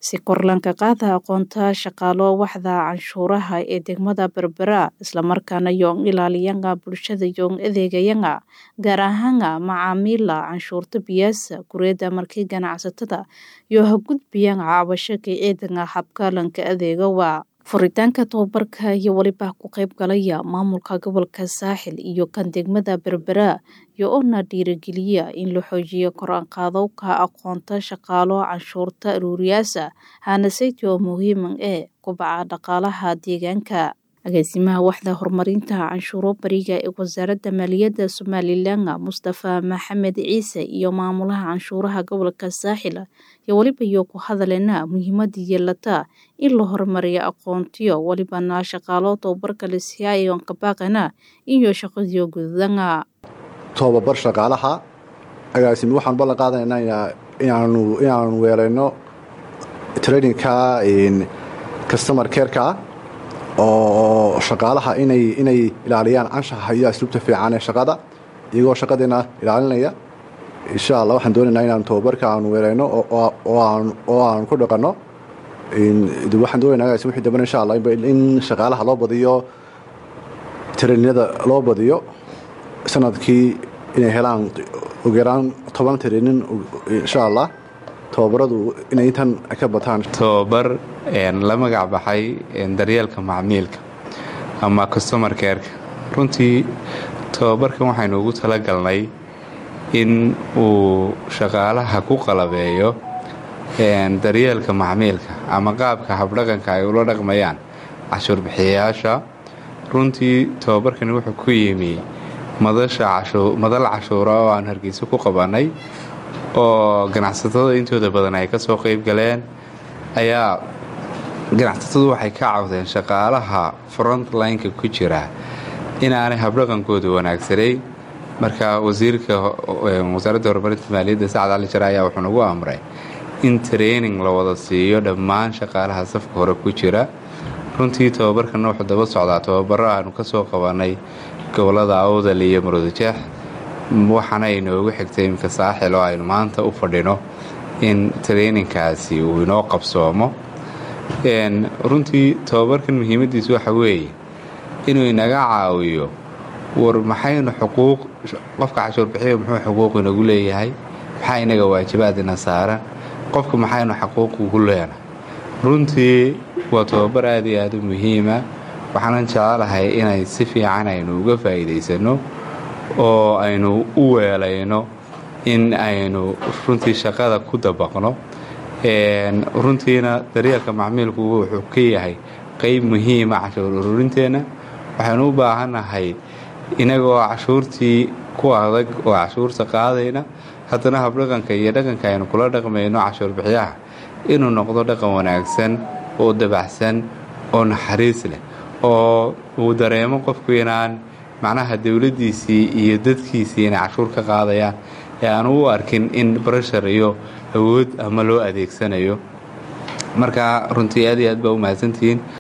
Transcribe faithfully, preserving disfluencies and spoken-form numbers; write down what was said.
si kor lanka qaada aqoonta shaqaalo waxda canshuuraha ee degmada Berbera isla markaana yoon ilaaliyanga bulshada yoon adeegayanga gaar ahaan macaamiila canshuurta biyaasa kureeda markii ganacsatada iyo gudbiyaan cabasho ka eedanga habka lanka adeega waa furitaanka tababarka iyo waliba ku qayb galaya maamulka gobolka Saaxil iyo kan degmada Berbera iyo ona dhiirigeliya in la xoojiyo kor u qaadowga aqoonta shaqaalo canshuurta ururiyaasha hana sayto muhiim ee kobaca dhaqaalaha deegaanka agaasimaha waxda horumarinta canshuuro bariga ee wasaaradda maaliyadda Somaliland Mustafa Maxamed Ciise iyo maamulaha canshuuraha gobolka Saaxil iyo waliba iyo ku hadalena muhiimadda yeelata in la horumariyo aqoontiyo waliba na shaqaalo tababarka la siiyay oo qabaqana iyo shaqadiyo gudanga tababar shaqaalaha agaasimi waxaan ballan qaadanaynaa inaanu inaanu weerayno training-ka in customer care-ka oo shaqaalaha inay inay ilaaliyaan anshaxa iyo asluubta fiican ee shaqada iyagoo shaqadeena ilaalinaya insha Allah waxaan doonaynaa inaan tababarka aan weerayno oo oo aan oo aan ku dhaqano in waxaan doonaynaa wixii dambe insha Allah in shaqaalaha loo badiyo training-yada loo badiyo sanadkii inay helaan ugu yaraan toban training insha Allah tababaradu inay intan ka bataan tababar een la magac baxay daryeelka macmiilka ama customer care runtii tababarkan waxaynu ugu tala galnay in uu shaqaalaha ku qalabeeyo een daryeelka macmiilka ama qaabka habdhaqanka ay ula dhaqmayaan cashuur bixiyayaasha runtii tababarkan wuxuu ku yimi madasha cashuur madal cashuura oo aan Hargeysa ku qabanay oo ganacsatada intooda badan ay ka soo qayb galeen ayaa ganacsatadu waxay ka caawdeen shaqaalaha front line-ka ku jira inaanay habdhaqankooda wanaagsaneyn marka wasiirka wasaaradda horumarinta maaliyadda Saacad Ali Jara ayaa wuxuu nagu amray in training la wada siiyo dhammaan shaqaalaha safka hore ku jira runtii tababarkan wuxuu daba socdaa tababaro aanu ka soo qabanay gobolada Awdal iyo Maroodijeex waxaana inoogu xigtay imka Saaxil oo aynu maanta u fadhino in training-kaasi uu inoo qabsoomo een runtii tababarkan muhiimadiisu waxa weeye inuu inaga caawiyo war maxaynu xuquuq qofka cashuur bixiyo muxuu xuquuq inagu leeyahay maxay inaga waajibaadina saaran qofka maxaynu xuquuq ugu leenahay runtii waa tababar aad iyo aad u muhiim ah waxaan jecelahay inay si fiican aynu uga faa'iideysano oo aynu u weelayno in aynu runtii shaqada ku dabaqno een runtiina daryeelka macmiilku wuxuu ka yahay qayb muhiim ah cashuur ururinteena waxaanu u baahanahay inagoo cashuurtii ku adag oo cashuurta qaadayna haddana habdhaqanka iyo dhaqanka aynu kula dhaqmayno cashuur bixiyaha inuu noqdo dhaqan wanaagsan oo dabacsan oo naxariis leh oo uu dareemo qofku inaan macnaha dawladdiisii iyo dadkiisii inay cashuur ka qaadayaan ee aan u arkin in pressure iyo awood ama loo adeegsanayo marka runtii aad iyo aad baa u mahadsantihiin